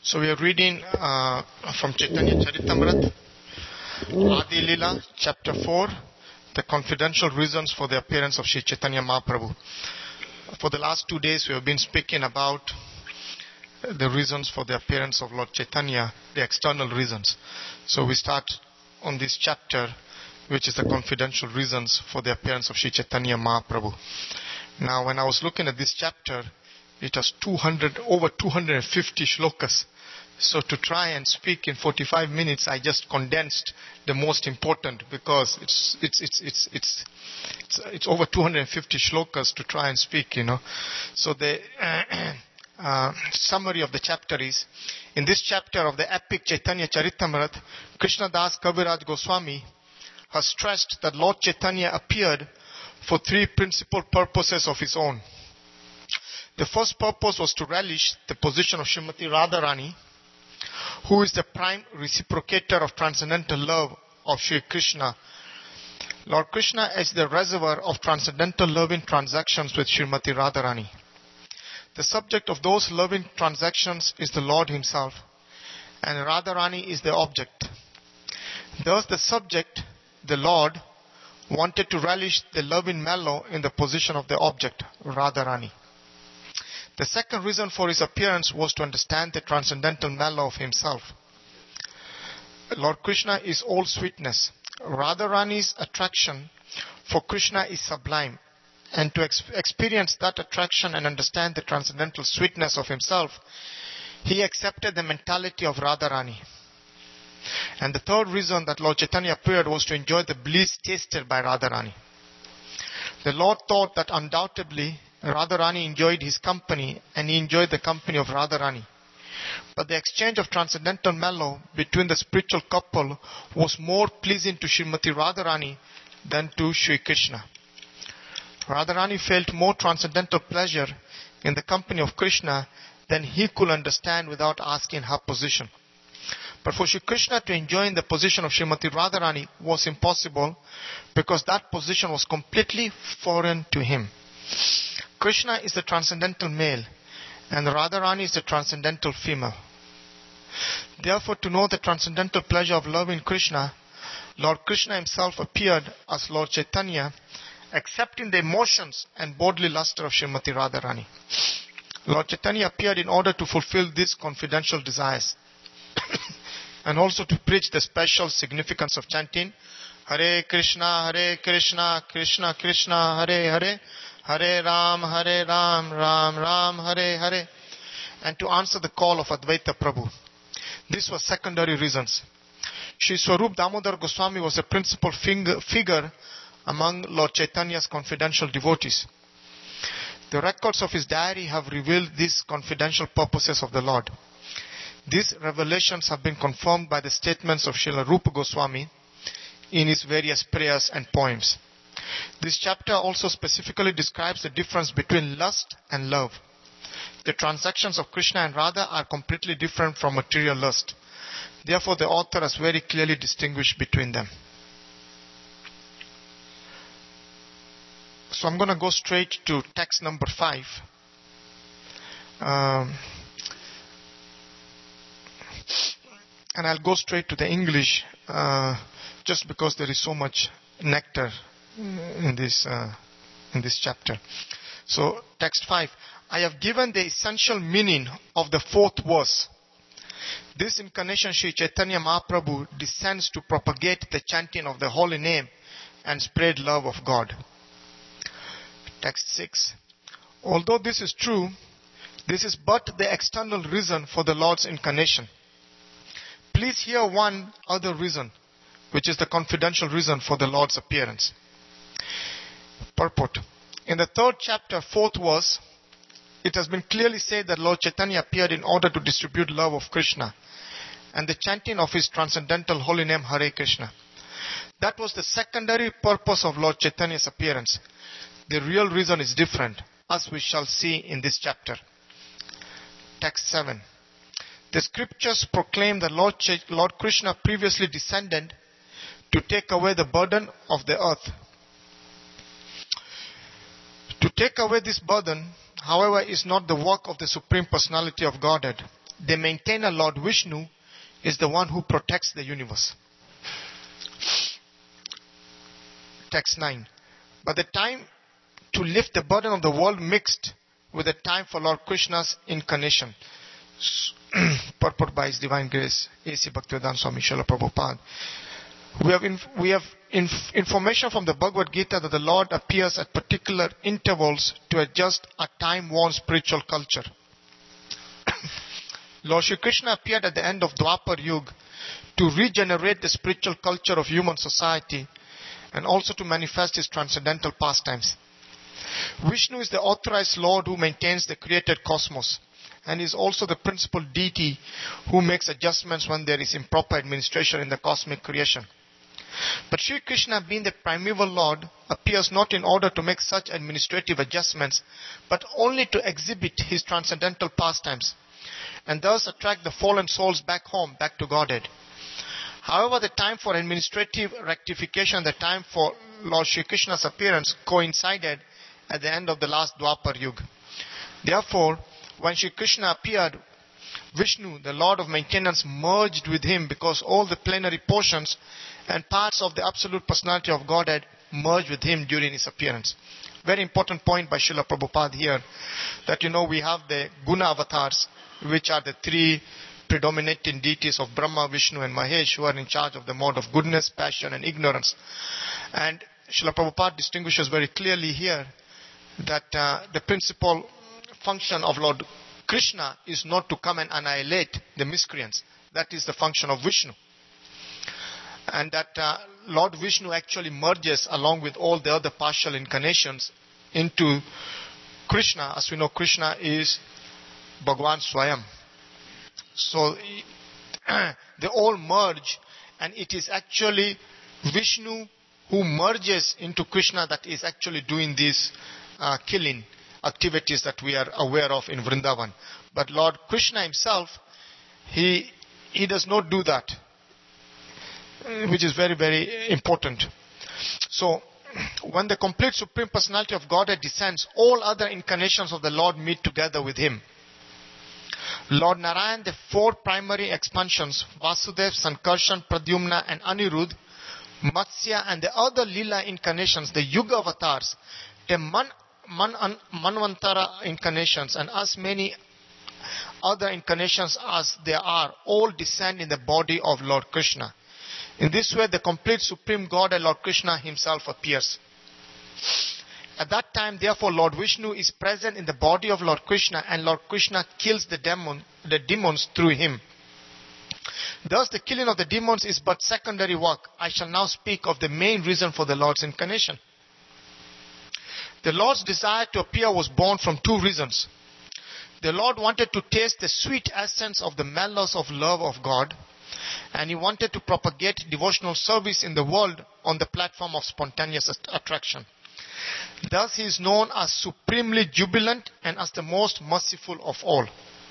So we are reading from Chaitanya Charitamrita, Adi Lila, chapter 4, the confidential reasons for the appearance of Sri Chaitanya Mahaprabhu. For the last 2 days we have been speaking about the reasons for the appearance of Lord Chaitanya, the external reasons. So we start on this chapter, which is the confidential reasons for the appearance of Sri Chaitanya Mahaprabhu. Now when I was looking at this chapter, it has over 250 shlokas. So to try and speak in 45 minutes, I just condensed the most important because it's over 250 shlokas to try and speak, So the summary of the chapter is, in this chapter of the epic Chaitanya Charitamrita, Krishna Das Kaviraj Goswami has stressed that Lord Chaitanya appeared for three principal purposes of his own. The first purpose was to relish the position of Srimati Radharani, who is the prime reciprocator of transcendental love of Sri Krishna. Lord Krishna is the reservoir of transcendental loving transactions with Srimati Radharani. The subject of those loving transactions is the Lord himself, and Radharani is the object. Thus the subject, the Lord, wanted to relish the loving mellow in the position of the object, Radharani. The second reason for his appearance was to understand the transcendental mellow of himself. Lord Krishna is all sweetness. Radharani's attraction for Krishna is sublime. And to experience that attraction and understand the transcendental sweetness of himself, he accepted the mentality of Radharani. And the third reason that Lord Chaitanya appeared was to enjoy the bliss tasted by Radharani. The Lord thought that undoubtedly Radharani enjoyed his company and he enjoyed the company of Radharani. But the exchange of transcendental mellow between the spiritual couple was more pleasing to Srimati Radharani than to Sri Krishna. Radharani felt more transcendental pleasure in the company of Krishna than he could understand without asking her position. But for Sri Krishna to enjoy the position of Srimati Radharani was impossible because that position was completely foreign to him. Krishna is the transcendental male and Radharani is the transcendental female. Therefore, to know the transcendental pleasure of loving Krishna, Lord Krishna himself appeared as Lord Chaitanya, accepting the emotions and bodily luster of Srimati Radharani. Lord Chaitanya appeared in order to fulfill these confidential desires and also to preach the special significance of chanting Hare Krishna, Krishna Krishna, Hare Hare, Hare Ram, Ram Ram, Hare Hare, and to answer the call of Advaita Prabhu. These were secondary reasons. Sri Swarup Damodar Goswami was a principal figure among Lord Chaitanya's confidential devotees. The records of his diary have revealed these confidential purposes of the Lord. These revelations have been confirmed by the statements of Srila Rupa Goswami in his various prayers and poems. This chapter also specifically describes the difference between lust and love. The transactions of Krishna and Radha are completely different from material lust. Therefore, the author has very clearly distinguished between them. So I'm going to go straight to text number 5. And I'll go straight to the English just because there is so much nectar in this chapter. So text 5. I have given the essential meaning of the fourth verse. This incarnation Sri Chaitanya Mahaprabhu descends to propagate the chanting of the holy name and spread love of God. Text 6. Although this is true, this is but the external reason for the Lord's incarnation. Please hear one other reason, which is the confidential reason for the Lord's appearance. Purport. In the third chapter, fourth verse, it has been clearly said that Lord Chaitanya appeared in order to distribute love of Krishna and the chanting of his transcendental holy name Hare Krishna. That was the secondary purpose of Lord Chaitanya's appearance. The real reason is different, as we shall see in this chapter. Text 7. The scriptures proclaim that Lord Krishna previously descended to take away the burden of the earth. To take away this burden, however, is not the work of the Supreme Personality of Godhead. the maintainer Lord Vishnu is the one who protects the universe. Text 9. But the time to lift the burden of the world mixed with the time for Lord Krishna's incarnation. Purport by His Divine Grace, A.C. Bhaktivedanta Swami Srila Prabhupada. We have information from the Bhagavad Gita that the Lord appears at particular intervals to adjust a time-worn spiritual culture. Lord Shri Krishna appeared at the end of Dwapar Yuga to regenerate the spiritual culture of human society and also to manifest His transcendental pastimes. Vishnu is the authorized Lord who maintains the created cosmos and is also the principal deity who makes adjustments when there is improper administration in the cosmic creation. But Shri Krishna, being the primeval Lord, appears not in order to make such administrative adjustments, but only to exhibit His transcendental pastimes, and thus attract the fallen souls back home, back to Godhead. However, the time for administrative rectification, the time for Lord Shri Krishna's appearance coincided at the end of the last Dwapar Yuga. Therefore, when Shri Krishna appeared, Vishnu, the Lord of maintenance, merged with Him because all the plenary portions and parts of the absolute personality of Godhead merged with Him during His appearance. Very important point by Srila Prabhupada here, that we have the Guna avatars, which are the three predominating deities of Brahma, Vishnu and Mahesh, who are in charge of the mode of goodness, passion and ignorance. And Srila Prabhupada distinguishes very clearly here that the principal function of Lord Krishna is not to come and annihilate the miscreants. That is the function of Vishnu. And that Lord Vishnu actually merges along with all the other partial incarnations into Krishna. As we know, Krishna is Bhagwan Swayam. So they all merge, and it is actually Vishnu who merges into Krishna that is actually doing these killing activities that we are aware of in Vrindavan. But Lord Krishna Himself, He does not do that, which is very, very important. So, when the complete Supreme Personality of Godhead descends, all other incarnations of the Lord meet together with Him. Lord Narayan, the four primary expansions, Vasudev, Sankarshan, Pradyumna and Anirudh, Matsya and the other Lila incarnations, the Yuga avatars, the Manvantara incarnations and as many other incarnations as there are, all descend in the body of Lord Krishna. In this way, the complete Supreme Godhead, Lord Krishna Himself, appears. At that time, therefore, Lord Vishnu is present in the body of Lord Krishna, and Lord Krishna kills the demons through him. Thus, the killing of the demons is but secondary work. I shall now speak of the main reason for the Lord's incarnation. The Lord's desire to appear was born from two reasons. The Lord wanted to taste the sweet essence of the mellows of love of God, and He wanted to propagate devotional service in the world on the platform of spontaneous attraction. Thus He is known as supremely jubilant and as the most merciful of all.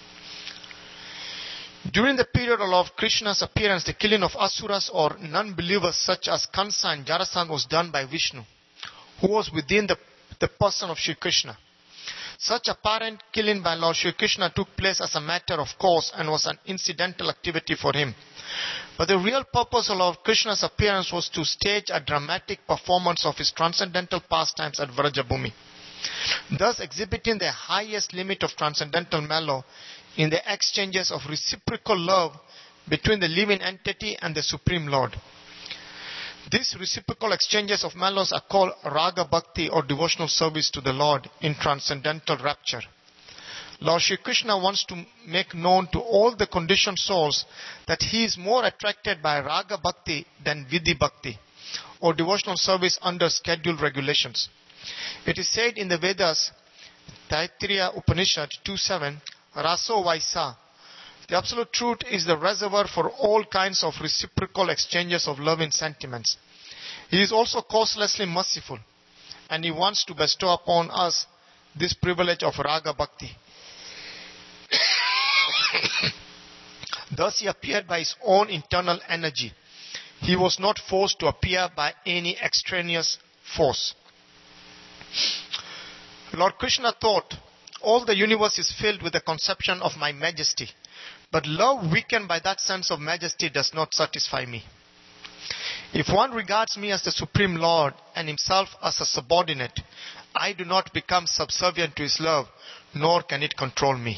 During the period of Lord Krishna's appearance, the killing of asuras or non-believers such as Kansa and Jarasandha was done by Vishnu, who was within the person of Shri Krishna. Such apparent killing by Lord Shri Krishna took place as a matter of course and was an incidental activity for Him. But the real purpose of Lord Krishna's appearance was to stage a dramatic performance of His transcendental pastimes at Vrajabhumi, thus exhibiting the highest limit of transcendental mellow in the exchanges of reciprocal love between the living entity and the Supreme Lord. These reciprocal exchanges of mellows are called Raga Bhakti or devotional service to the Lord in transcendental rapture. Lord Shri Krishna wants to make known to all the conditioned souls that He is more attracted by Raga Bhakti than Vidhi Bhakti or devotional service under scheduled regulations. It is said in the Vedas, Taittiriya Upanishad 2.7, Raso Vaisa. The absolute truth is the reservoir for all kinds of reciprocal exchanges of loving sentiments. He is also causelessly merciful, and He wants to bestow upon us this privilege of Raga Bhakti. Thus He appeared by His own internal energy. He was not forced to appear by any extraneous force. Lord Krishna thought all the universe is filled with the conception of my majesty. But love weakened by that sense of majesty does not satisfy me. If one regards me as the Supreme Lord and himself as a subordinate, I do not become subservient to his love, nor can it control me.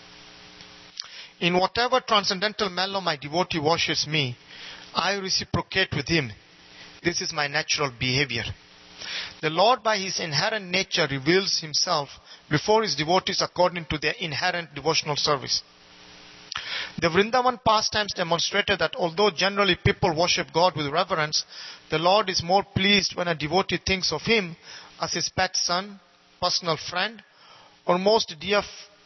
In whatever transcendental manner my devotee worships me, I reciprocate with him. This is my natural behavior. The Lord by his inherent nature reveals himself before his devotees according to their inherent devotional service. The Vrindavan pastimes demonstrated that although generally people worship God with reverence, the Lord is more pleased when a devotee thinks of him as his pet son, personal friend, or most dear,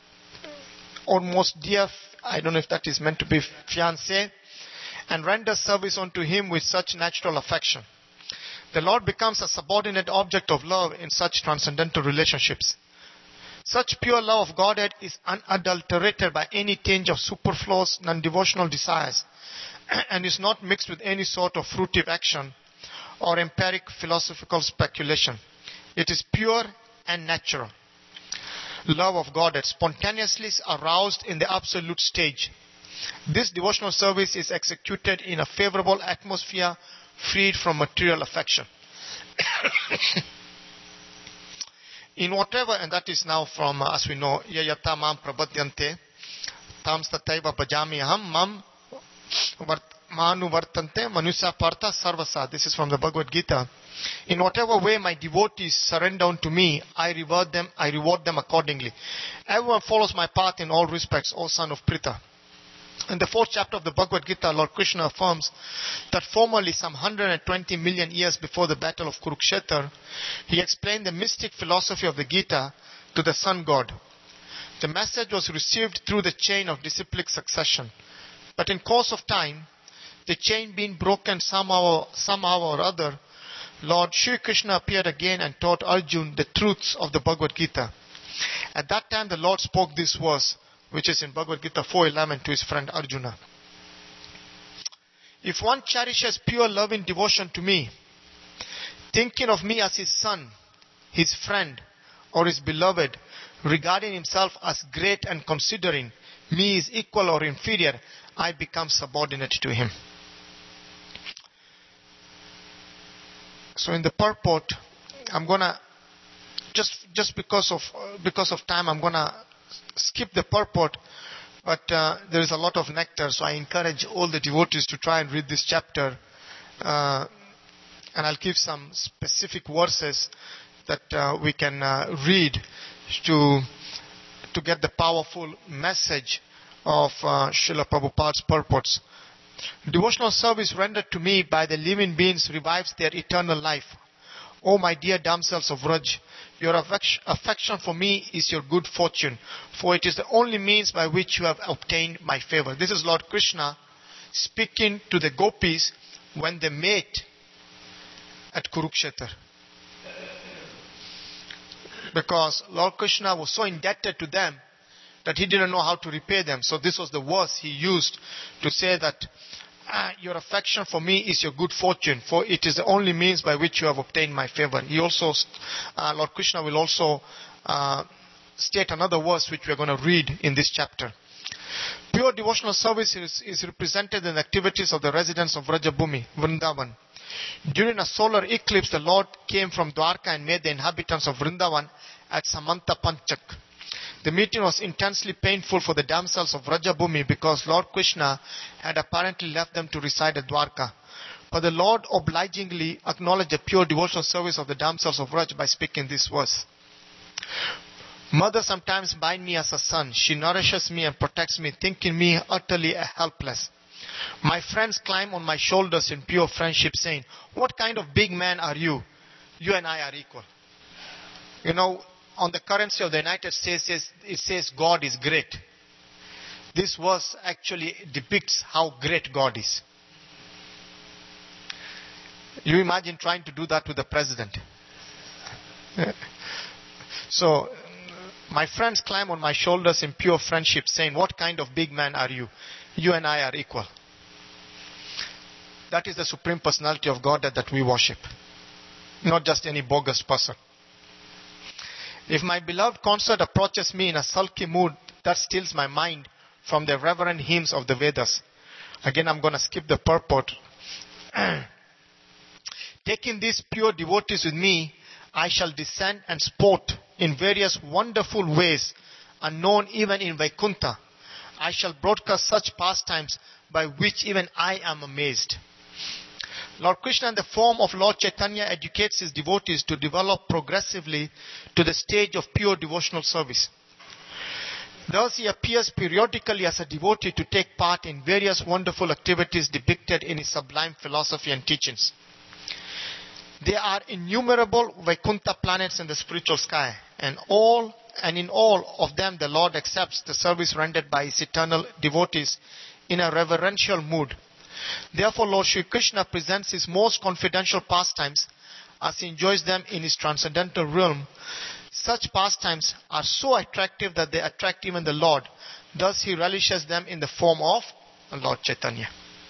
I don't know if that is meant to be fiancé, and renders service unto him with such natural affection. The Lord becomes a subordinate object of love in such transcendental relationships. Such pure love of Godhead is unadulterated by any tinge of superfluous, non-devotional desires, and is not mixed with any sort of fruitive action or empiric philosophical speculation. It is pure and natural. Love of Godhead spontaneously aroused in the absolute stage. This devotional service is executed in a favorable atmosphere, freed from material affection. In whatever, and that is now from, as we know, Yayata mam prabhadyante, tam stataiva bhajami aham mam manu vartante manusya partha sarvasa. This is from the Bhagavad Gita. In whatever way my devotees surrender unto me, I reward them accordingly. Everyone follows my path in all respects, O son of Pritha. In the 4th chapter of the Bhagavad Gita, Lord Krishna affirms that formerly, some 120 million years before the battle of Kurukshetra, he explained the mystic philosophy of the Gita to the sun god. The message was received through the chain of disciplic succession. But in course of time, the chain being broken somehow or other, Lord Shri Krishna appeared again and taught Arjuna the truths of the Bhagavad Gita. At that time the Lord spoke this verse, which is in Bhagavad Gita 4:11, to his friend Arjuna. If one cherishes pure loving devotion to me, thinking of me as his son, his friend, or his beloved, regarding himself as great and considering me as equal or inferior, I become subordinate to him. So in the purport, I'm gonna just because of time, I'm gonna skip the purport, but there is a lot of nectar, so I encourage all the devotees to try and read this chapter, and I'll give some specific verses that we can read to get the powerful message of Srila Prabhupada's purports. Devotional service rendered to me by the living beings revives their eternal life. O my dear damsels of Vraj, your affection for me is your good fortune, for it is the only means by which you have obtained my favor. This is Lord Krishna speaking to the gopis when they met at Kurukshetra. Because Lord Krishna was so indebted to them that he didn't know how to repay them. So this was the verse he used to say that your affection for me is your good fortune, for it is the only means by which you have obtained my favor. He also, Lord Krishna will also state another verse which we are going to read in this chapter. Pure devotional service is represented in the activities of the residents of Vrajabhumi, Vrindavan. During a solar eclipse, the Lord came from Dwarka and made the inhabitants of Vrindavan at Samanta Panchak. The meeting was intensely painful for the damsels of Vrajabhumi because Lord Krishna had apparently left them to reside at Dwarka. But the Lord obligingly acknowledged the pure devotional service of the damsels of Vraj by speaking this verse. Mother sometimes bind me as a son. She nourishes me and protects me, thinking me utterly helpless. My friends climb on my shoulders in pure friendship, saying, "What kind of big man are you? You and I are equal." You know, on the currency of the United States, it says God is great. This verse actually depicts how great God is. You imagine trying to do that with the president. So, my friends climb on my shoulders in pure friendship, saying, "What kind of big man are you? You and I are equal." That is the Supreme Personality of God that we worship. Not just any bogus person. If my beloved consort approaches me in a sulky mood, that stills my mind from the reverent hymns of the Vedas. Again, I'm going to skip the purport. Taking these pure devotees with me, I shall descend and sport in various wonderful ways, unknown even in Vaikuntha. I shall broadcast such pastimes by which even I am amazed. Lord Krishna in the form of Lord Chaitanya educates his devotees to develop progressively to the stage of pure devotional service. Thus he appears periodically as a devotee to take part in various wonderful activities depicted in his sublime philosophy and teachings. There are innumerable Vaikuntha planets in the spiritual sky, and in all of them the Lord accepts the service rendered by his eternal devotees in a reverential mood. Therefore, Lord Shri Krishna presents his most confidential pastimes as he enjoys them in his transcendental realm. Such pastimes are so attractive that they attract even the Lord. Thus he relishes them in the form of Lord Chaitanya.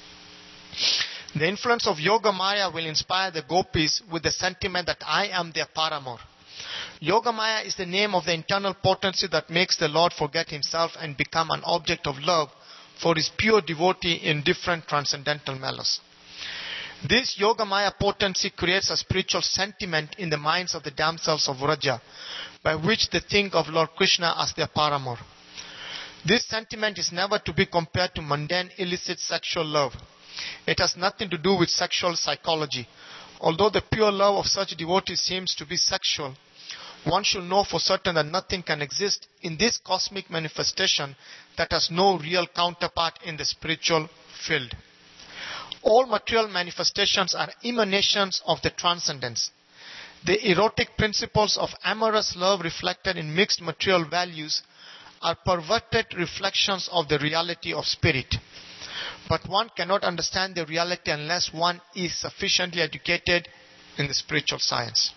The influence of Yoga Maya will inspire the gopis with the sentiment that I am their paramour. Yoga Maya is the name of the internal potency that makes the Lord forget himself and become an object of love for his pure devotee in different transcendental mellows. This Yoga Maya potency creates a spiritual sentiment in the minds of the damsels of Vraja, by which they think of Lord Krishna as their paramour. This sentiment is never to be compared to mundane illicit sexual love. It has nothing to do with sexual psychology. Although the pure love of such devotees seems to be sexual, one should know for certain that nothing can exist in this cosmic manifestation that has no real counterpart in the spiritual field. All material manifestations are emanations of the transcendence. The erotic principles of amorous love reflected in mixed material values are perverted reflections of the reality of spirit. But one cannot understand the reality unless one is sufficiently educated in the spiritual science.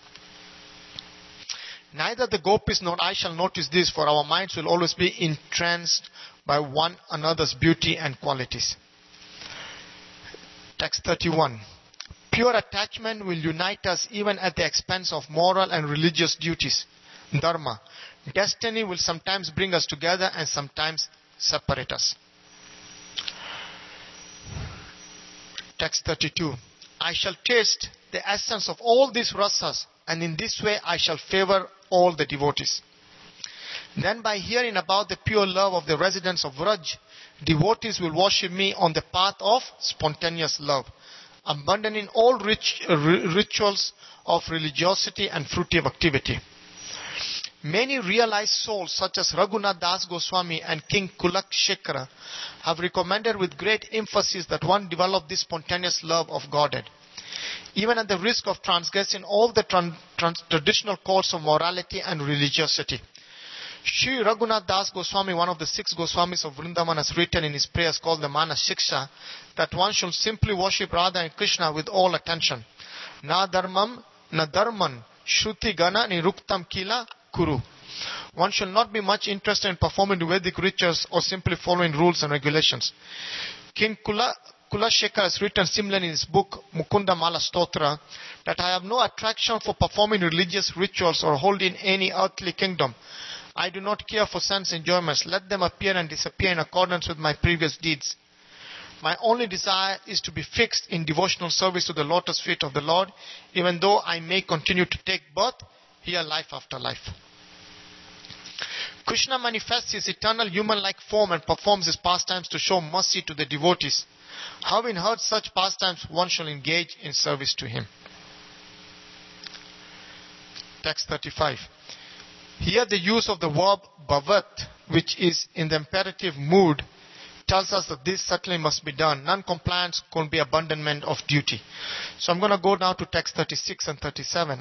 Neither the gopis nor I shall notice this, for our minds will always be entranced by one another's beauty and qualities. Text 31. Pure attachment will unite us even at the expense of moral and religious duties. Dharma. Destiny will sometimes bring us together and sometimes separate us. Text 32. I shall taste the essence of all these rasas, and in this way I shall favor all the devotees. Then by hearing about the pure love of the residents of Vraj, devotees will worship me on the path of spontaneous love, abandoning all rituals of religiosity and fruitive activity. Many realized souls such as Raghunath Das Goswami and King Kulakshekara have recommended with great emphasis that one develop this spontaneous love of Godhead, even at the risk of transgressing all the traditional codes of morality and religiosity. Sri Raghunath Das Goswami, one of the 6 Goswamis of Vrindavan, has written in his prayers called the Manas Shiksha that one should simply worship Radha and Krishna with all attention. Na dharmam, na dharman, shruti gana niruktam kila kuru. One should not be much interested in performing the Vedic rituals or simply following rules and regulations. King Kulashekar has written similarly in his book Mukunda Mala Stotra that I have no attraction for performing religious rituals or holding any earthly kingdom. I do not care for sense enjoyments. Let them appear and disappear in accordance with my previous deeds. My only desire is to be fixed in devotional service to the lotus feet of the Lord, even though I may continue to take birth here life after life. Krishna manifests his eternal human-like form and performs his pastimes to show mercy to the devotees. Having heard such pastimes, one shall engage in service to him. Text 35. Here the use of the verb bhavat, which is in the imperative mood, tells us that this certainly must be done. Non-compliance could be abandonment of duty. So I'm going to go now to text 36 and 37.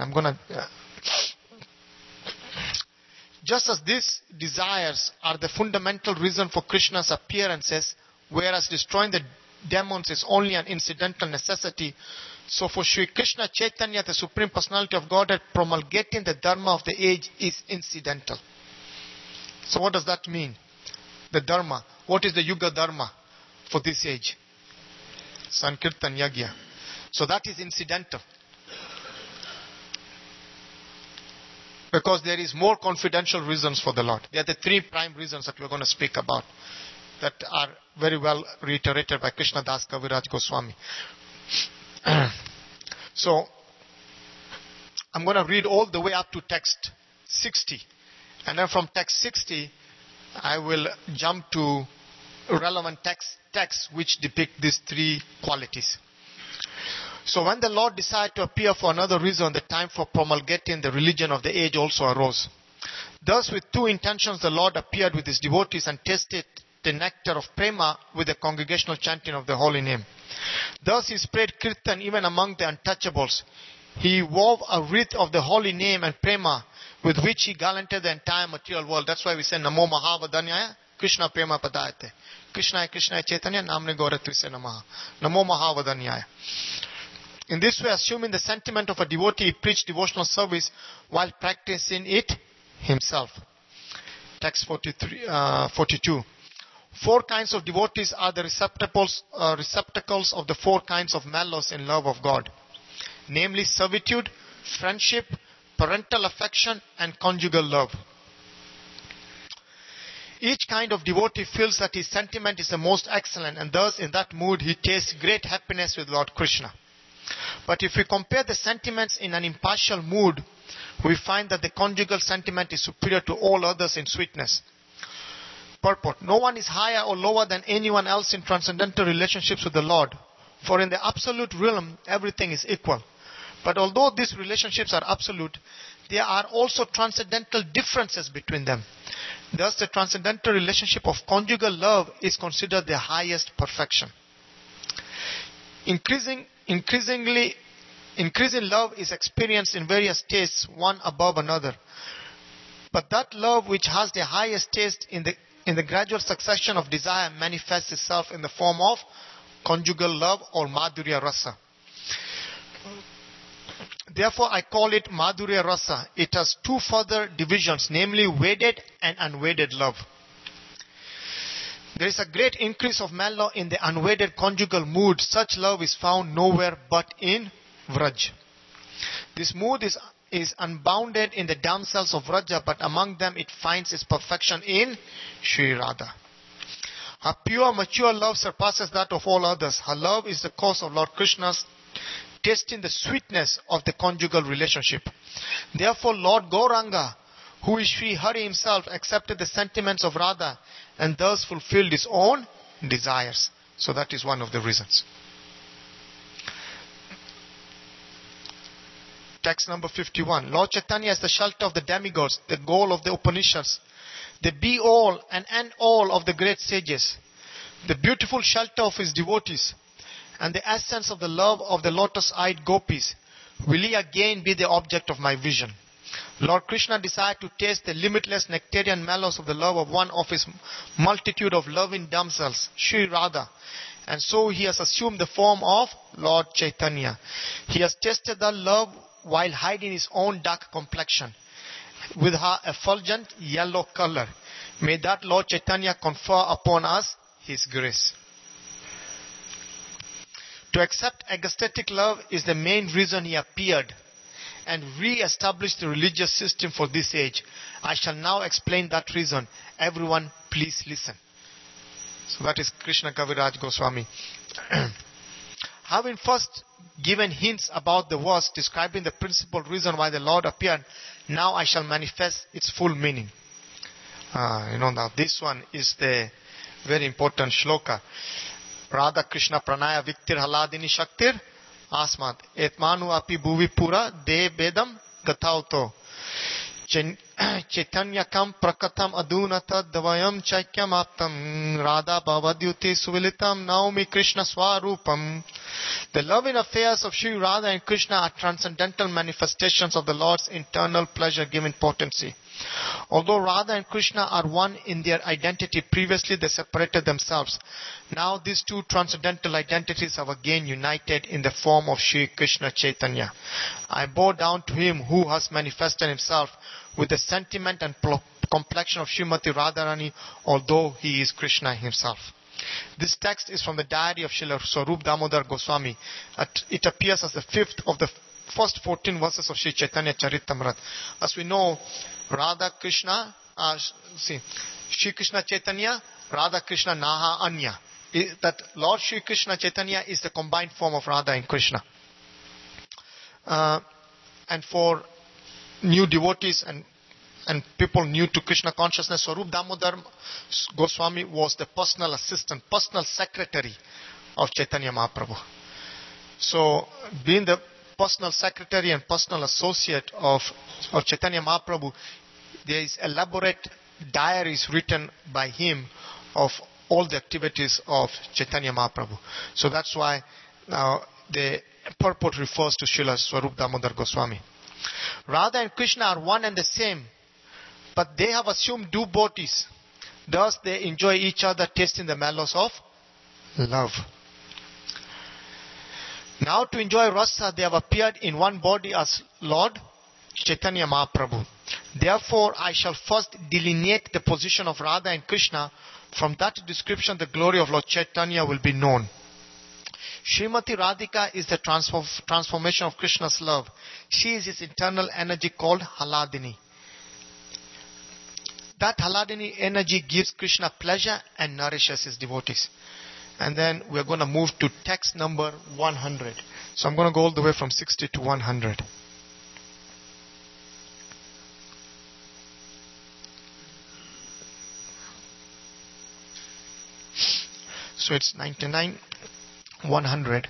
Just as these desires are the fundamental reason for Krishna's appearances, whereas destroying the demons is only an incidental necessity, so for Sri Krishna Chaitanya, the Supreme Personality of Godhead, promulgating the Dharma of the age is incidental. So what does that mean? The Dharma. What is the Yuga Dharma for this age? Sankirtan Yagya. So that is incidental. Because there is more confidential reasons for the Lord. There are the three prime reasons that we're going to speak about that are very well reiterated by Krishna Das Kaviraj Goswami. So, I'm going to read all the way up to text 60. And then from text 60, I will jump to relevant texts which depict these three qualities. So when the Lord decided to appear for another reason, the time for promulgating the religion of the age also arose. Thus, with two intentions, the Lord appeared with his devotees and tasted the nectar of prema with the congregational chanting of the holy name. Thus he spread kirtan even among the untouchables. He wove a wreath of the holy name and prema with which he gallanted the entire material world. That's why we say Namo Mahavadanyaya Krishna Prema Padayate. Krishna Chaitanya Namne Gauratrise Namaha. Namo Mahavadanyaya. In this way, assuming the sentiment of a devotee, he preached devotional service while practicing it himself. Text 42. Four kinds of devotees are the receptacles of the four kinds of mallows in love of God. Namely, servitude, friendship, parental affection, and conjugal love. Each kind of devotee feels that his sentiment is the most excellent, and thus in that mood he tastes great happiness with Lord Krishna. But if we compare the sentiments in an impartial mood, we find that the conjugal sentiment is superior to all others in sweetness. Purport: no one is higher or lower than anyone else in transcendental relationships with the Lord. For in the absolute realm, everything is equal. But although these relationships are absolute, there are also transcendental differences between them. Thus, the transcendental relationship of conjugal love is considered the highest perfection. Increasing love is experienced in various tastes, one above another. But that love which has the highest taste in the gradual succession of desire manifests itself in the form of conjugal love or Madhurya Rasa. Therefore, I call it Madhurya Rasa. It has two further divisions, namely wedded and unwedded love. There is a great increase of mallow in the unwedded conjugal mood. Such love is found nowhere but in Vraj. This mood is unbounded in the damsels of Vraja, but among them it finds its perfection in Shri Radha. Her pure, mature love surpasses that of all others. Her love is the cause of Lord Krishna's tasting the sweetness of the conjugal relationship. Therefore, Lord Gauranga, who is Sri Hari himself, accepted the sentiments of Radha and thus fulfilled his own desires. So that is one of the reasons. Text number 51. Lord Chaitanya is the shelter of the demigods, the goal of the Upanishads, the be-all and end-all of the great sages, the beautiful shelter of his devotees, and the essence of the love of the lotus-eyed gopis. Will he again be the object of my vision? Lord Krishna desired to taste the limitless nectarian mallows of the love of one of his multitude of loving damsels, Shri Radha. And so he has assumed the form of Lord Chaitanya. He has tasted that love while hiding his own dark complexion with her effulgent yellow color. May that Lord Chaitanya confer upon us his grace. To accept ecstatic love is the main reason he appeared and re-established the religious system for this age. I shall now explain that reason. Everyone, please listen. So that is Krishna Kaviraj Goswami. Having first given hints about the verse describing the principal reason why the Lord appeared, now I shall manifest its full meaning. Now this one is the very important shloka. Radha Krishna Pranaya Viktir Haladini Shaktir Asmat Etmanu Api Bhuvi Pura De Bedam Gatauto Chaitanya Kam Prakatam Adunata Davayam Chaikyam Aptam Radha Bhavadyuti Suvilitam Naumi Krishna Swarupam. The loving affairs of Sri Radha and Krishna are transcendental manifestations of the Lord's internal pleasure-giving potency. Although Radha and Krishna are one in their identity, previously they separated themselves. Now these two transcendental identities have again united in the form of Sri Krishna Chaitanya. I bow down to him who has manifested himself with the sentiment and complexion of Srimati Radharani, although he is Krishna himself. This text is from the diary of Srila Swarup Damodar Goswami. It appears as the fifth of the first 14 verses of Sri Chaitanya Charitamrita. As we know, Radha Krishna, Sri Krishna Chaitanya, Radha Krishna Naha Anya. That Lord Sri Krishna Chaitanya is the combined form of Radha and Krishna. And for new devotees and people new to Krishna consciousness, Swarup Damodar Goswami was the personal assistant, personal secretary of Chaitanya Mahaprabhu. So, being the personal secretary and personal associate of Chaitanya Mahaprabhu, there is elaborate diaries written by him of all the activities of Chaitanya Mahaprabhu. So that's why the purport refers to Srila Swarup Damodar Goswami. Radha and Krishna are one and the same, but they have assumed two bodies. Thus they enjoy each other, tasting the mellows of love. Now to enjoy rasa, they have appeared in one body as Lord Chaitanya Mahaprabhu. Therefore, I shall first delineate the position of Radha and Krishna. From that description, the glory of Lord Chaitanya will be known. Srimati Radhika is the transformation of Krishna's love. She is his internal energy called Haladini. That Haladini energy gives Krishna pleasure and nourishes his devotees. And then we're going to move to text number 100. So I'm going to go all the way from 60 to 100. So it's 99, 100.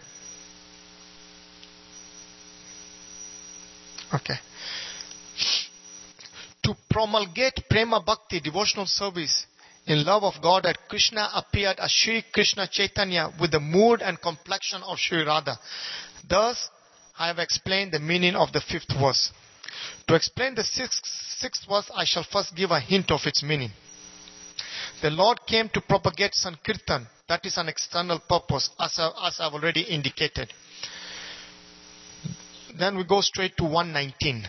Okay. To promulgate Prema Bhakti, devotional service, in love of God, that Krishna appeared as Sri Krishna Chaitanya with the mood and complexion of Sri Radha. Thus, I have explained the meaning of the 5th verse. To explain the 6th verse, I shall first give a hint of its meaning. The Lord came to propagate Sankirtan. That is an external purpose, as I've already indicated. Then we go straight to 119.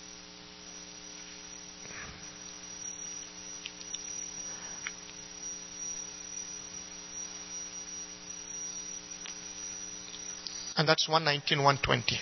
And that's 119, 120.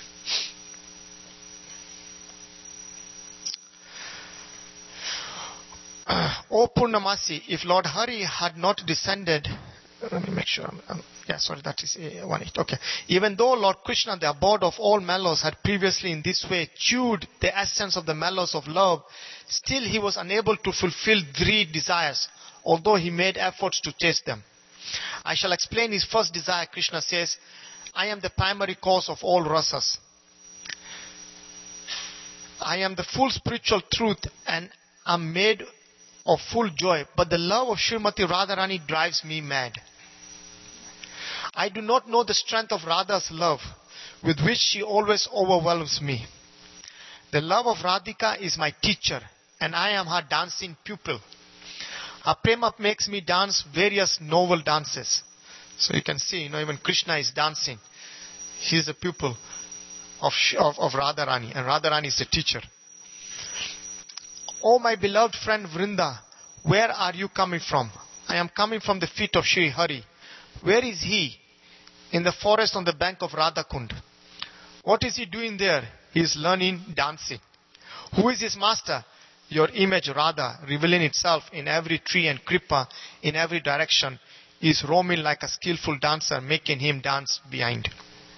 O Purnamasi, if Lord Hari had not descended, let me make sure. That is 18. Okay. Even though Lord Krishna, the abode of all mellows, had previously in this way chewed the essence of the mellows of love, still he was unable to fulfill 3 desires, although he made efforts to taste them. I shall explain his first desire. Krishna says, I am the primary cause of all rasas. I am the full spiritual truth and am made of full joy, but the love of Srimati Radharani drives me mad. I do not know the strength of Radha's love, with which she always overwhelms me. The love of Radhika is my teacher, and I am her dancing pupil. Her prema makes me dance various novel dances. So you can see, even Krishna is dancing. He is a pupil of Radharani, and Radharani is the teacher. Oh, my beloved friend Vrinda, where are you coming from? I am coming from the feet of Shri Hari. Where is he? In the forest on the bank of Radhakund. What is he doing there? He is learning dancing. Who is his master? Your image Radha, revealing itself in every tree and kripa, in every direction, is roaming like a skillful dancer, making him dance behind.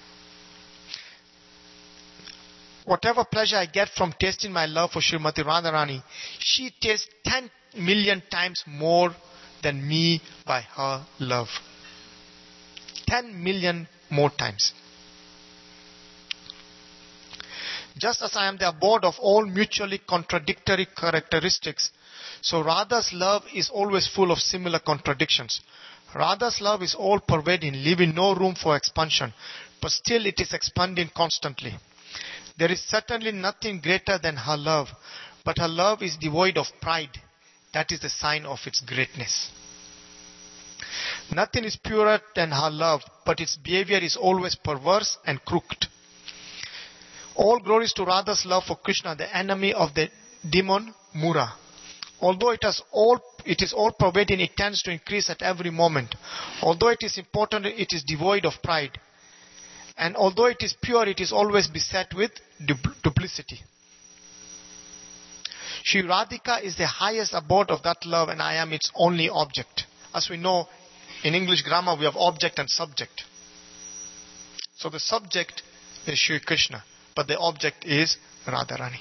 Whatever pleasure I get from tasting my love for Srimati Radharani, she tastes 10 million times more than me by her love. 10 million more times. Just as I am the abode of all mutually contradictory characteristics, so Radha's love is always full of similar contradictions. Radha's love is all-pervading, leaving no room for expansion, but still it is expanding constantly. There is certainly nothing greater than her love, but her love is devoid of pride. That is the sign of its greatness. Nothing is purer than her love, but its behavior is always perverse and crooked. All glories to Radha's love for Krishna, the enemy of the demon Mura. Although it is all pervading, it tends to increase at every moment. Although it is important, it is devoid of pride. And although it is pure, it is always beset with duplicity. Shri Radhika is the highest abode of that love, and I am its only object. As we know, in English grammar we have object and subject. So the subject is Shri Krishna, but the object is Radharani.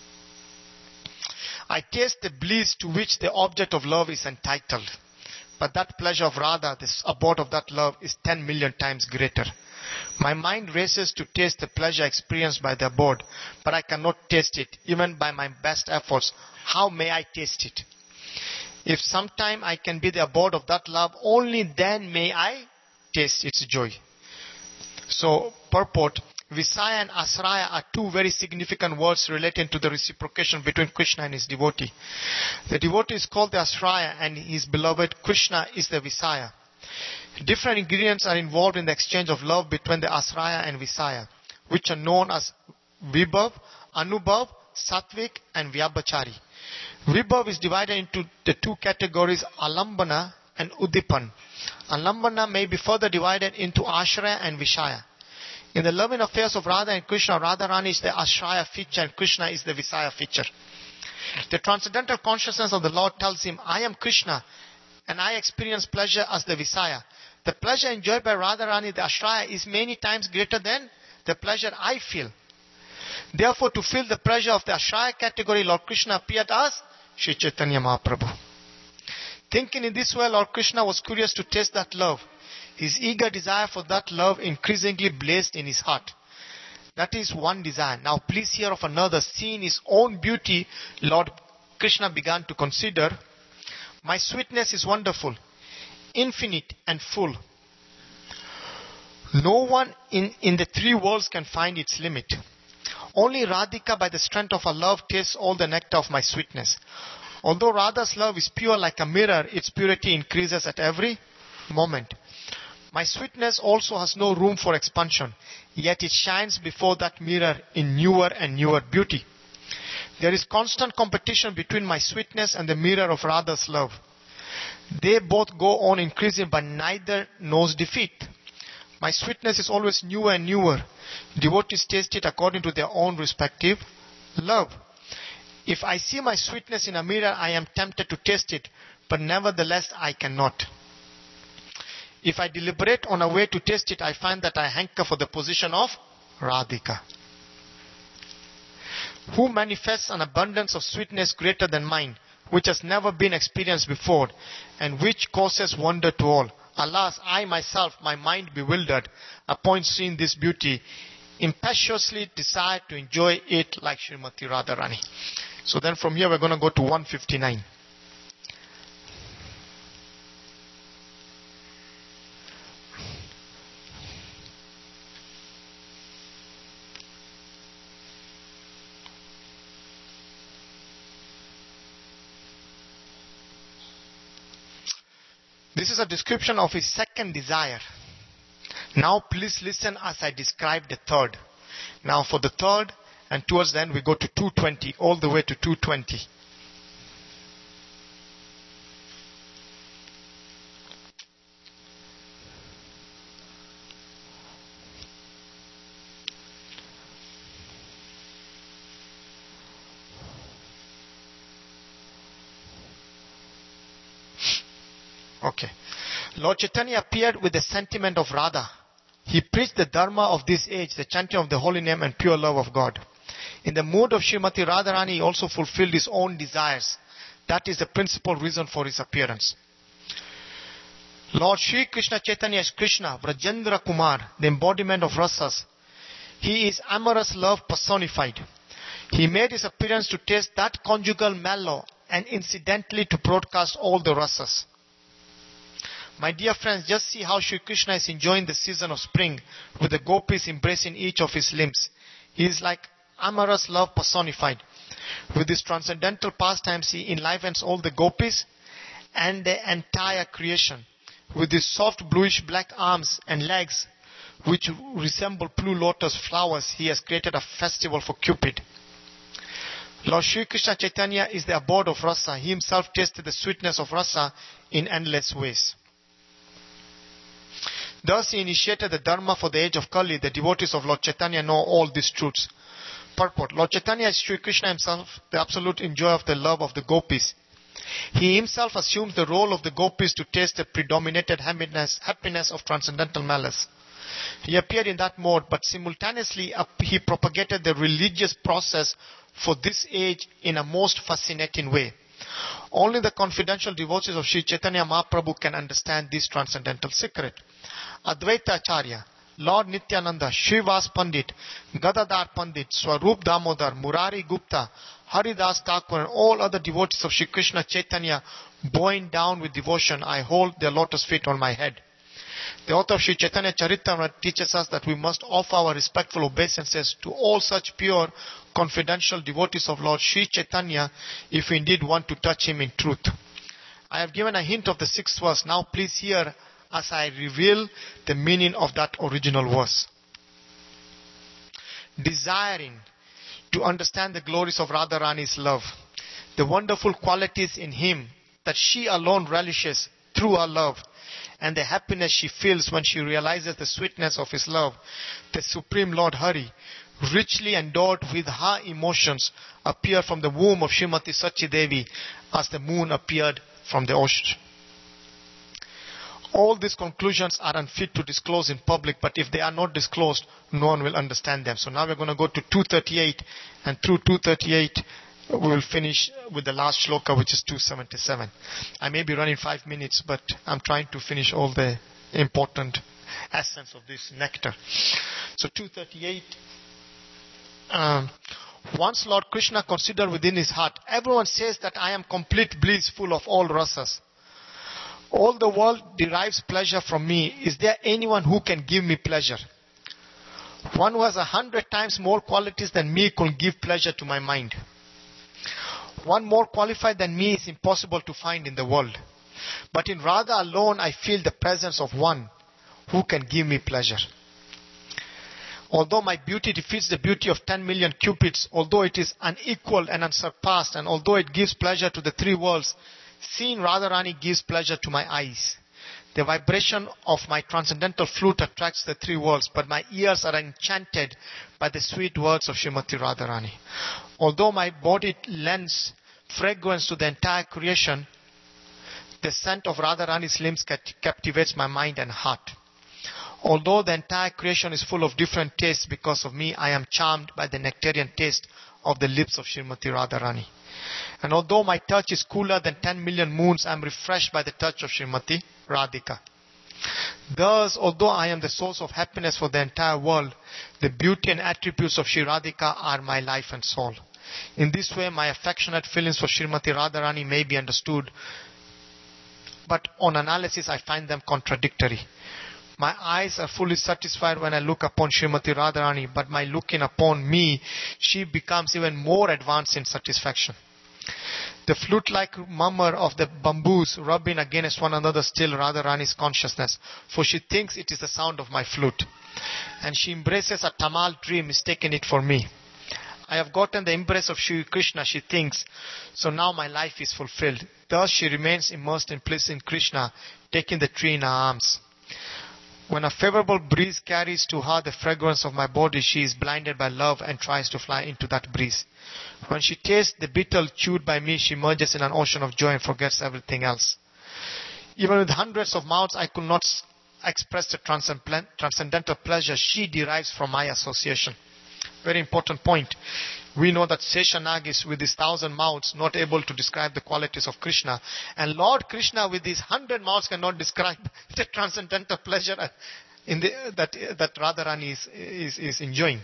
I taste the bliss to which the object of love is entitled. But that pleasure of Radha, this abode of that love, is 10 million times greater. My mind races to taste the pleasure experienced by the abode, but I cannot taste it, even by my best efforts. How may I taste it? If sometime I can be the abode of that love, only then may I taste its joy. So, purport, Visaya and Asraya are two very significant words relating to the reciprocation between Krishna and his devotee. The devotee is called the Asraya and his beloved Krishna is the Visaya. Different ingredients are involved in the exchange of love between the Asraya and Visaya, which are known as Vibhav, Anubhav, Satvik and Vyabhachari. Vibhav is divided into the two categories Alambana and Udipan. Alambana may be further divided into Ashraya and Vishaya. In the loving affairs of Radha and Krishna, Radharani is the Ashraya feature and Krishna is the Visaya feature. The transcendental consciousness of the Lord tells him, I am Krishna and I experience pleasure as the Visaya. The pleasure enjoyed by Radharani, the Ashraya, is many times greater than the pleasure I feel. Therefore, to feel the pleasure of the Ashraya category, Lord Krishna appeared as Sri Chaitanya Mahaprabhu. Thinking in this way, Lord Krishna was curious to taste that love. His eager desire for that love increasingly blazed in his heart. That is one desire. Now please hear of another. Seeing his own beauty, Lord Krishna began to consider, my sweetness is wonderful, infinite and full. No one in the three worlds can find its limit. Only Radhika by the strength of her love tastes all the nectar of my sweetness. Although Radha's love is pure like a mirror, its purity increases at every moment. My sweetness also has no room for expansion, yet it shines before that mirror in newer and newer beauty. There is constant competition between my sweetness and the mirror of Radha's love. They both go on increasing, but neither knows defeat. My sweetness is always newer and newer. Devotees taste it according to their own respective love. If I see my sweetness in a mirror, I am tempted to taste it, but nevertheless I cannot. If I deliberate on a way to taste it, I find that I hanker for the position of Radhika, who manifests an abundance of sweetness greater than mine, which has never been experienced before, and which causes wonder to all. Alas, I myself, my mind bewildered, upon seeing this beauty, impetuously desire to enjoy it like Srimati Radharani. So then from here we're going to go to 159. This is a description of his second desire. Now please listen as I describe the third. Now for the third, and towards the end we go to 220, all the way to 220. Okay. Lord Chaitanya appeared with the sentiment of Radha. He preached the dharma of this age, the chanting of the holy name and pure love of God. In the mood of Srimati Radharani, he also fulfilled his own desires. That is the principal reason for his appearance. Lord Sri Krishna Chaitanya is Krishna, Vrajendra Kumar, the embodiment of rasas. He is amorous love personified. He made his appearance to taste that conjugal mellow and incidentally to broadcast all the rasas. My dear friends, just see how Sri Krishna is enjoying the season of spring with the gopis embracing each of his limbs. He is like amorous love personified. With his transcendental pastimes, he enlivens all the gopis and the entire creation. With his soft bluish black arms and legs, which resemble blue lotus flowers, he has created a festival for Cupid. Lord Sri Krishna Chaitanya is the abode of rasa. He himself tasted the sweetness of rasa in endless ways. Thus he initiated the Dharma for the age of Kali. The devotees of Lord Chaitanya know all these truths. Purport. Lord Chaitanya is Sri Krishna himself, the absolute enjoyer of the love of the gopis. He himself assumes the role of the gopis to taste the predominated happiness of transcendental malice. He appeared in that mode, but simultaneously he propagated the religious process for this age in a most fascinating way. Only the confidential devotees of Sri Chaitanya Mahaprabhu can understand this transcendental secret. Advaita Acharya, Lord Nityananda, Srivas Pandit, Gadadhar Pandit, Swarup Damodar, Murari Gupta, Haridas Thakur and all other devotees of Sri Krishna Chaitanya, bowing down with devotion, I hold their lotus feet on my head. The author of Sri Chaitanya Charitamrita teaches us that we must offer our respectful obeisances to all such pure, confidential devotees of Lord Sri Chaitanya if we indeed want to touch him in truth. I have given a hint of the 6th verse. Now please hear as I reveal the meaning of that original verse. Desiring to understand the glories of Radharani's love, the wonderful qualities in him that she alone relishes through her love, and the happiness she feels when she realizes the sweetness of his love, the Supreme Lord Hari, richly endowed with her emotions, appeared from the womb of Srimati Sachi Devi as the moon appeared from the ocean. All these conclusions are unfit to disclose in public, but if they are not disclosed, no one will understand them. So now we're going to go to 238, and through 238 we will finish with the last shloka, which is 277. I may be running 5 minutes, but I'm trying to finish all the important essence of this nectar. So 238. Once Lord Krishna considered within his heart, everyone says that I am complete bliss, full of all rasas. All the world derives pleasure from me. Is there anyone who can give me pleasure? One who has 100 times more qualities than me could give pleasure to my mind. One more qualified than me is impossible to find in the world. But in Radha alone I feel the presence of one who can give me pleasure. Although my beauty defeats the beauty of 10 million cupids, although it is unequaled and unsurpassed, and although it gives pleasure to the 3 worlds, seeing Radharani gives pleasure to my eyes. The vibration of my transcendental flute attracts the 3 worlds, but my ears are enchanted by the sweet words of Srimati Radharani. Although my body lends fragrance to the entire creation, the scent of Radharani's limbs captivates my mind and heart. Although the entire creation is full of different tastes, because of me, I am charmed by the nectarian taste of the lips of Srimati Radharani. And although my touch is cooler than 10 million moons, I am refreshed by the touch of Srimati Radhika. Thus, although I am the source of happiness for the entire world, the beauty and attributes of Sri Radhika are my life and soul. In this way, my affectionate feelings for Srimati Radharani may be understood, but on analysis I find them contradictory. My eyes are fully satisfied when I look upon Srimati Radharani, but by looking upon me, she becomes even more advanced in satisfaction. The flute-like murmur of the bamboos rubbing against one another still Radharani's consciousness, for she thinks it is the sound of my flute. And she embraces a tamal tree, mistaking it for me. I have gotten the embrace of Shri Krishna, she thinks, so now my life is fulfilled. Thus she remains immersed in bliss in Krishna, taking the tree in her arms. When a favorable breeze carries to her the fragrance of my body, she is blinded by love and tries to fly into that breeze. When she tastes the betel chewed by me, she merges in an ocean of joy and forgets everything else. Even with hundreds of mouths, I could not express the transcendental pleasure she derives from my association. Very important point. We know that Seshanag is with his 1,000 mouths not able to describe the qualities of Krishna. And Lord Krishna with his 100 mouths cannot describe the transcendental pleasure that Radharani is enjoying.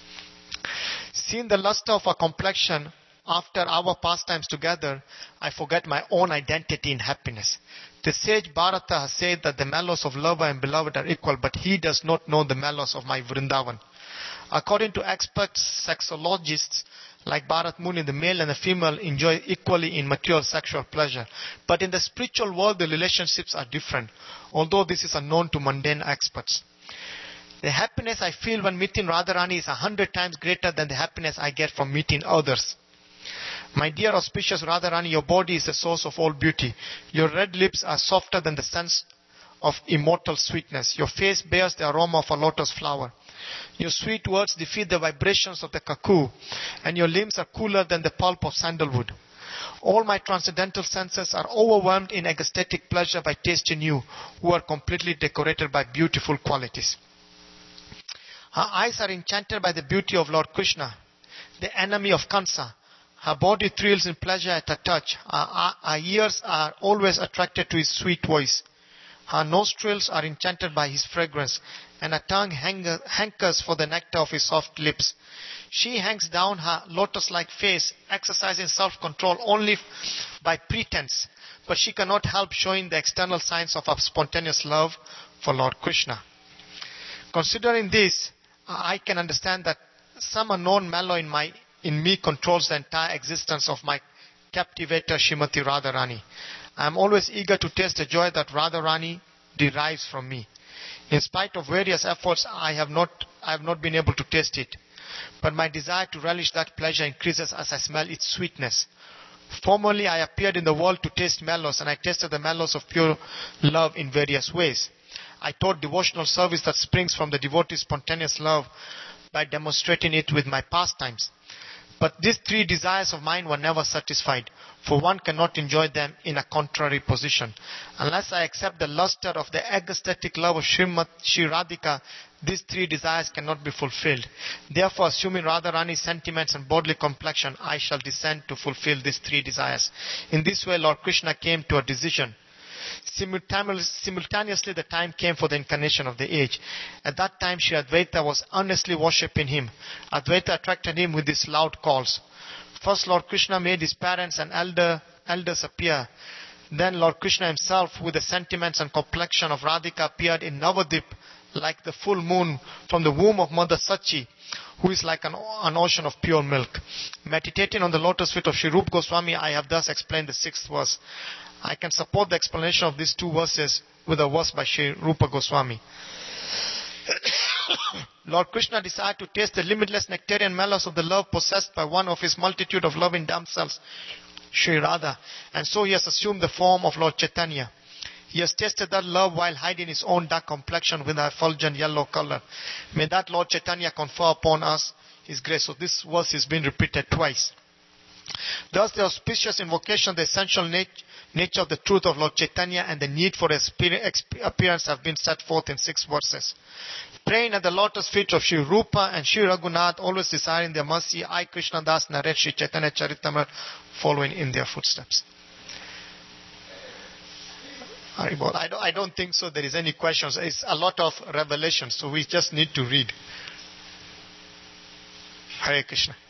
Seeing the luster of her complexion after our pastimes together, I forget my own identity in happiness. The sage Bharata has said that the mellows of lover and beloved are equal, but he does not know the mellows of my Vrindavan. According to expert sexologists like Bharat Muni, the male and the female enjoy equally in material sexual pleasure. But in the spiritual world, the relationships are different, although this is unknown to mundane experts. The happiness I feel when meeting Radharani is 100 times greater than the happiness I get from meeting others. My dear auspicious Radharani, your body is the source of all beauty. Your red lips are softer than the sense of immortal sweetness. Your face bears the aroma of a lotus flower. Your sweet words defeat the vibrations of the cuckoo, and your limbs are cooler than the pulp of sandalwood. All my transcendental senses are overwhelmed in ecstatic pleasure by tasting you, who are completely decorated by beautiful qualities. Her eyes are enchanted by the beauty of Lord Krishna, the enemy of Kansa. Her body thrills in pleasure at her touch. Her ears are always attracted to his sweet voice. Her nostrils are enchanted by his fragrance, and her tongue hankers for the nectar of his soft lips. She hangs down her lotus-like face, exercising self-control only by pretense, but she cannot help showing the external signs of her spontaneous love for Lord Krishna. Considering this, I can understand that some unknown mallow in me controls the entire existence of my captivator Srimati Radharani. I am always eager to taste the joy that Radharani derives from me. In spite of various efforts, I have not been able to taste it. But my desire to relish that pleasure increases as I smell its sweetness. Formerly I appeared in the world to taste mellows, and I tasted the mellows of pure love in various ways. I taught devotional service that springs from the devotee's spontaneous love by demonstrating it with my pastimes. But these three desires of mine were never satisfied, for one cannot enjoy them in a contrary position. Unless I accept the luster of the ecstatic love of Sri Radhika, these three desires cannot be fulfilled. Therefore, assuming Radharani's sentiments and bodily complexion, I shall descend to fulfill these three desires. In this way, Lord Krishna came to a decision. Simultaneously, the time came for the incarnation of the age. At that time, Sri Advaita was earnestly worshipping him. Advaita attracted him with his loud calls. First, Lord Krishna made his parents and elders appear. Then Lord Krishna himself, with the sentiments and complexion of Radhika, appeared in Navadvip like the full moon from the womb of Mother Sachi, who is like an ocean of pure milk. Meditating on the lotus feet of Sri Rupa Goswami, I have thus explained the 6th verse. I can support the explanation of these 2 verses with a verse by Sri Rupa Goswami. Lord Krishna desired to taste the limitless nectarian mellows of the love possessed by one of his multitude of loving damsels, Sri Radha, and so he has assumed the form of Lord Chaitanya. He has tasted that love while hiding his own dark complexion with her effulgent yellow color. May that Lord Chaitanya confer upon us his grace. So this verse has been repeated twice. Thus the auspicious invocation of the essential nature of the truth of Lord Chaitanya and the need for appearance have been set forth in 6 verses. Praying at the lotus feet of Sri Rupa and Sri Raghunath, always desiring their mercy, I, Krishna Das, narrate Sri Chaitanya Charitamrita, following in their footsteps. Haribol. I don't think so there is any questions. It's a lot of revelation, so we just need to read. Hare Krishna.